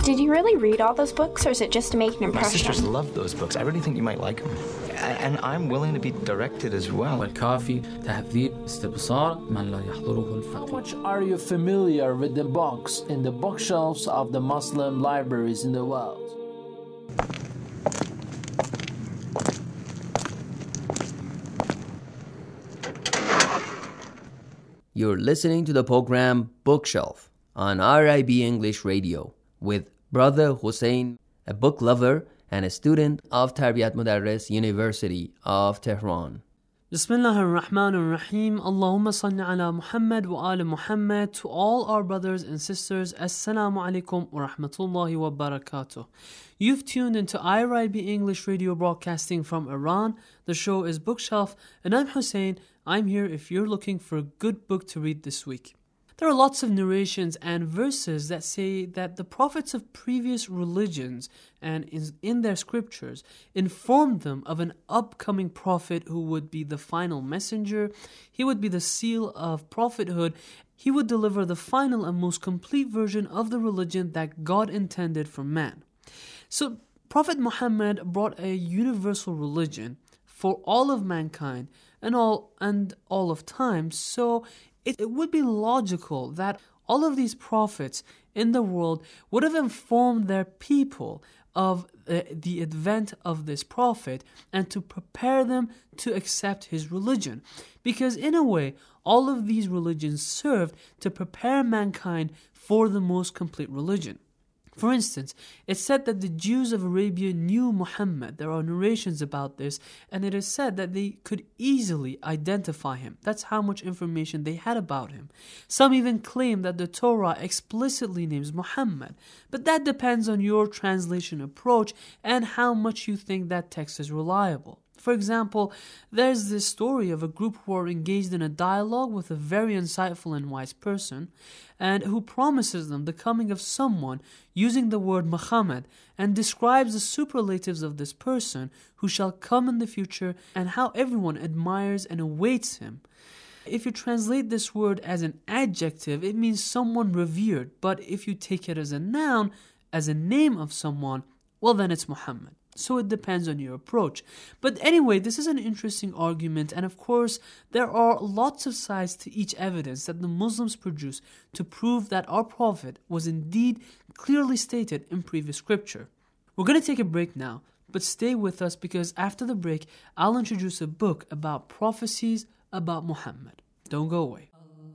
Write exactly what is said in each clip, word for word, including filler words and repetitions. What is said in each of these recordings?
Did you really read all those books, or is it just to make an impression? My sisters love those books. I really think you might like them. And I'm willing to be directed as well. والكافي تهذيب استبصار من لا يحضره How الفقيه. much are you familiar with the books in the bookshelves of the Muslim libraries in the world? You're listening to the program Bookshelf on R I B English Radio with Brother Hussein, a book lover and a student of Tarbiyat Mudarris University of Tehran. Bismillah ar-Rahman ar-Rahim. Allahumma salli ala Muhammad wa ala Muhammad. To all our brothers and sisters, Assalamu alaikum wa rahmatullahi wa barakatuh. You've tuned into I R I B English Radio broadcasting from Iran. The show is Bookshelf, and I'm Hussein. I'm here if you're looking for a good book to read this week. There are lots of narrations and verses that say that the prophets of previous religions and in, in their scriptures informed them of an upcoming prophet who would be the final messenger. He would be the seal of prophethood. He would deliver the final and most complete version of the religion that God intended for man. So Prophet Muhammad brought a universal religion for all of mankind and all and all of time. So it, it would be logical that all of these prophets in the world would have informed their people of uh, the advent of this prophet and to prepare them to accept his religion. Because in a way, all of these religions served to prepare mankind for the most complete religion. For instance, it's said that the Jews of Arabia knew Muhammad. There are narrations about this, and it is said that they could easily identify him. That's how much information they had about him. Some even claim that the Torah explicitly names Muhammad, but that depends on your translation approach and how much you think that text is reliable. For example, there's this story of a group who are engaged in a dialogue with a very insightful and wise person, and who promises them the coming of someone using the word Muhammad, and describes the superlatives of this person who shall come in the future and how everyone admires and awaits him. If you translate this word as an adjective, it means someone revered, but if you take it as a noun, as a name of someone, well then it's Muhammad. So it depends on your approach. But anyway, this is an interesting argument, and of course, there are lots of sides to each evidence that the Muslims produce to prove that our Prophet was indeed clearly stated in previous scripture. We're going to take a break now, but stay with us because after the break, I'll introduce a book about prophecies about Muhammad. Don't go away.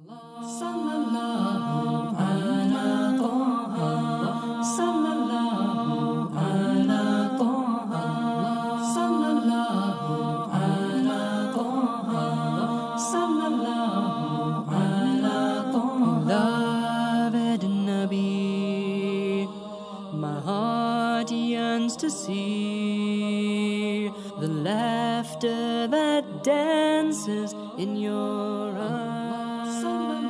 To see the laughter that dances in your eyes.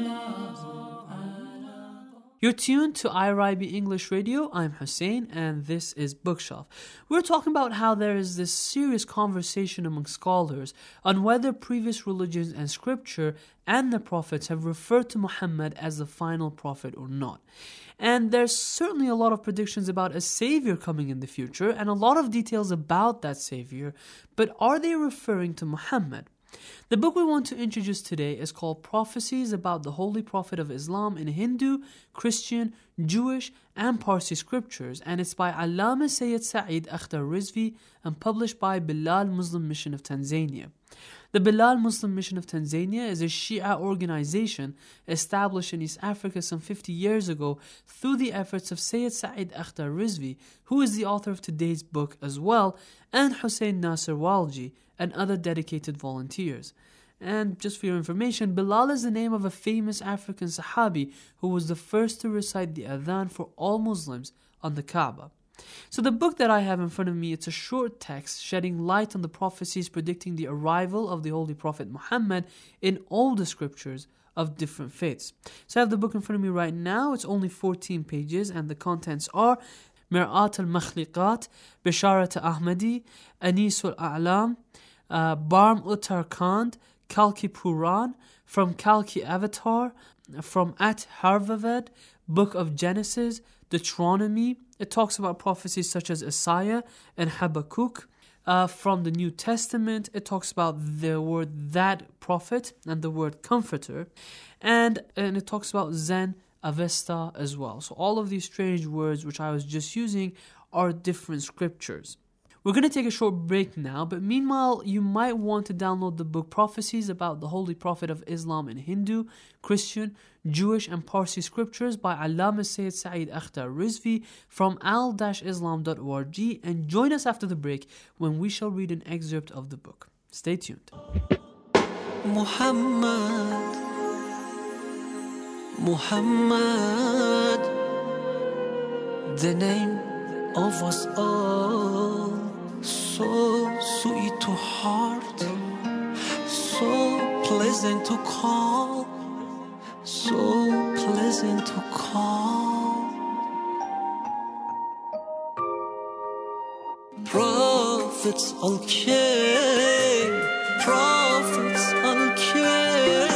You're tuned to I R I B English Radio. I'm Hussein, and this is Bookshelf. We're talking about how there is this serious conversation among scholars on whether previous religions and scripture and the prophets have referred to Muhammad as the final prophet or not. And there's certainly a lot of predictions about a savior coming in the future and a lot of details about that savior, but are they referring to Muhammad? The book we want to introduce today is called Prophecies About the Holy Prophet of Islam in Hindu, Christian, Jewish, and Parsi scriptures, and it's by Allama Sayyid Sa'id Akhtar Rizvi and published by Bilal Muslim Mission of Tanzania. The Bilal Muslim Mission of Tanzania is a Shia organization established in East Africa some fifty years ago through the efforts of Sayyid Sa'id Akhtar Rizvi, who is the author of today's book as well, and Hussein Nasser Walji, and other dedicated volunteers. And just for your information, Bilal is the name of a famous African Sahabi who was the first to recite the Adhan for all Muslims on the Kaaba. So the book that I have in front of me, it's a short text shedding light on the prophecies predicting the arrival of the Holy Prophet Muhammad in all the scriptures of different faiths. So I have the book in front of me right now. It's only fourteen pages, and the contents are Mir'at al-Makhliqat, Bisharat Ahmadi, Anis al-A'lam, uh, Barm Uttarkhand, Kalki Puran, from Kalki Avatar, from At Harvavad, Book of Genesis, Deuteronomy, it talks about prophecies such as Isaiah and Habakkuk. Uh, from the New Testament, it talks about the word that prophet and the word comforter. And, and it talks about Zen, Avesta as well. So all of these strange words which I was just using are different scriptures. We're going to take a short break now, but meanwhile, you might want to download the book Prophecies about the Holy Prophet of Islam in Hindu, Christian, Jewish and Parsi scriptures by Allama Sayyid Sa'id Akhtar Rizvi from al dash islam dot org, and join us after the break when we shall read an excerpt of the book. Stay tuned. Muhammad, Muhammad, the name of us all, so sweet to heart, so pleasant to call, so pleasant to call. Prophets all came, prophets all came.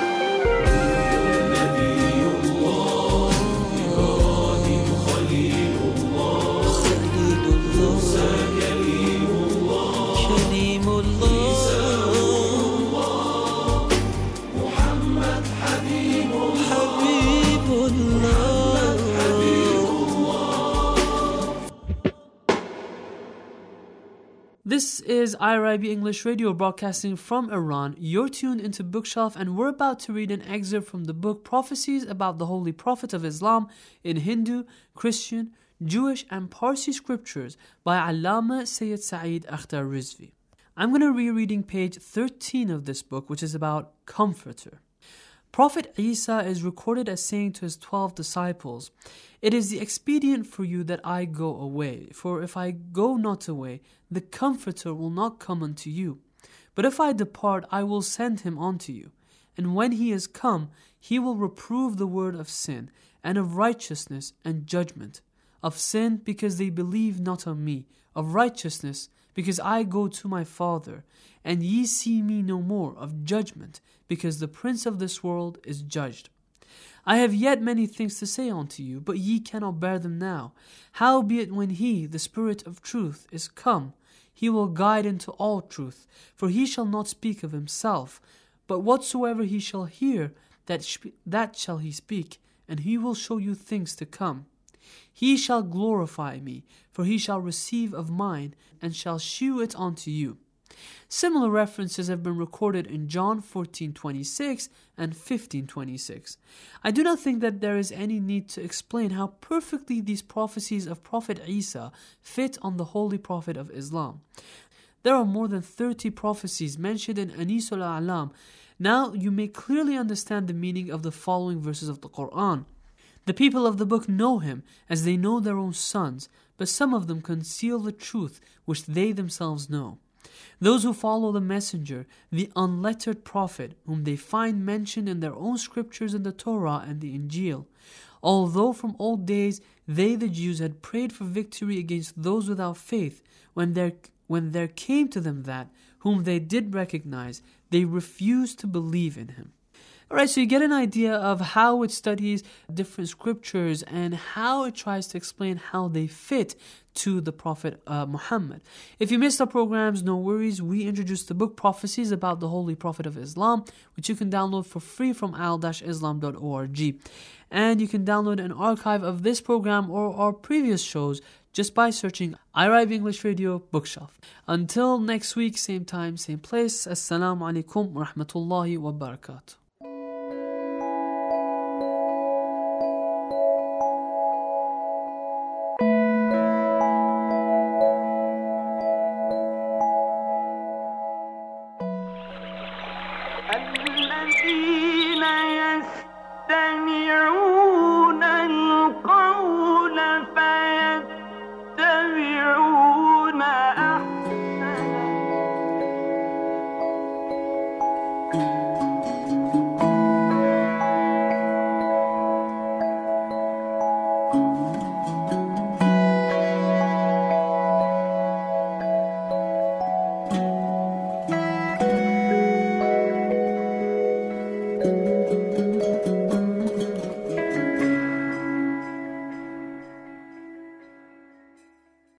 This is I R I B English Radio broadcasting from Iran. You're tuned into Bookshelf, and we're about to read an excerpt from the book Prophecies about the Holy Prophet of Islam in Hindu, Christian, Jewish and Parsi scriptures by Allama Sayyid Sa'id Akhtar Rizvi. I'm going to be reading page thirteen of this book, which is about Comforter. Prophet Isa is recorded as saying to his twelve disciples, "It is the expedient for you that I go away, for if I go not away, the Comforter will not come unto you. But if I depart, I will send him unto you. And when he is come, he will reprove the word of sin, and of righteousness and judgment. Of sin, because they believe not on me. Of righteousness, because I go to my Father, and ye see me no more. Of judgment, because the prince of this world is judged. I have yet many things to say unto you, but ye cannot bear them now. Howbeit when he, the Spirit of truth, is come, he will guide into all truth, for he shall not speak of himself, but whatsoever he shall hear, that, sp- that shall he speak, and he will show you things to come. He shall glorify me, for he shall receive of mine, and shall shew it unto you." Similar references have been recorded in John fourteen twenty-six and fifteen twenty-six. I do not think that there is any need to explain how perfectly these prophecies of Prophet Isa fit on the Holy Prophet of Islam. There are more than thirty prophecies mentioned in Anisul A'lam. Now you may clearly understand the meaning of the following verses of the Quran. The people of the book know him as they know their own sons, but some of them conceal the truth which they themselves know. Those who follow the messenger, the unlettered prophet, whom they find mentioned in their own scriptures in the Torah and the Injil, although from old days they, the Jews, had prayed for victory against those without faith, when there, when there came to them that, whom they did recognize, they refused to believe in him. Alright, so you get an idea of how it studies different scriptures and how it tries to explain how they fit to the Prophet uh, Muhammad. If you missed our programs, no worries. We introduced the book Prophecies about the Holy Prophet of Islam, which you can download for free from al dash islam dot org. And you can download an archive of this program or our previous shows just by searching I R I B English Radio Bookshelf. Until next week, same time, same place. Assalamu alaikum wa rahmatullahi wa barakatuh. الذين يستمعون